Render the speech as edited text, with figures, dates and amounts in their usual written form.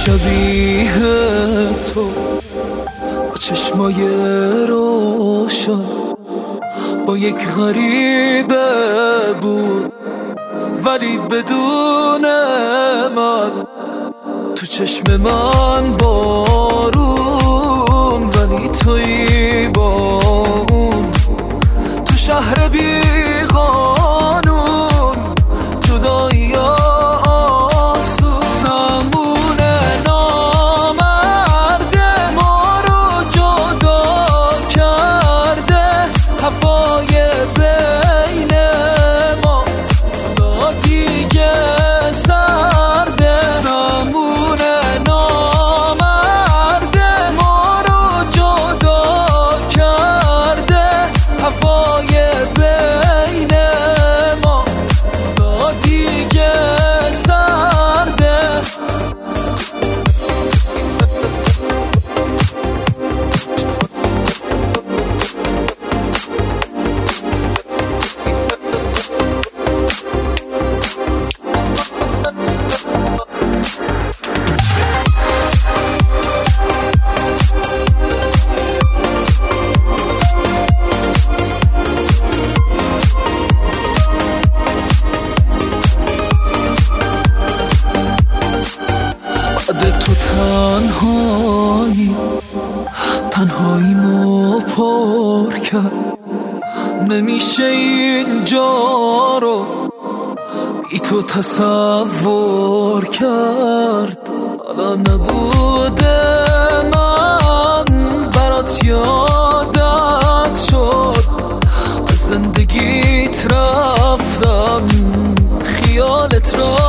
شبیه تو با چشمای روشن با یک غریبه بود، ولی بدون من تو چشم من بارون، ولی تویی با اون تو شهر بی قانون. جدایی آسون زمون نامرده ما رو جدا کرده، هوای بین ما دیگه سرده. زمون نامرده ما رو جدا کرده، هوای بین ما دیگه سرده. تو تنهاییمو پر کرد، نمیشه اینجا رو بی تو تصور کرد. حالا نبوده من برات یادت شد، از زندگیت رفتم خیالت را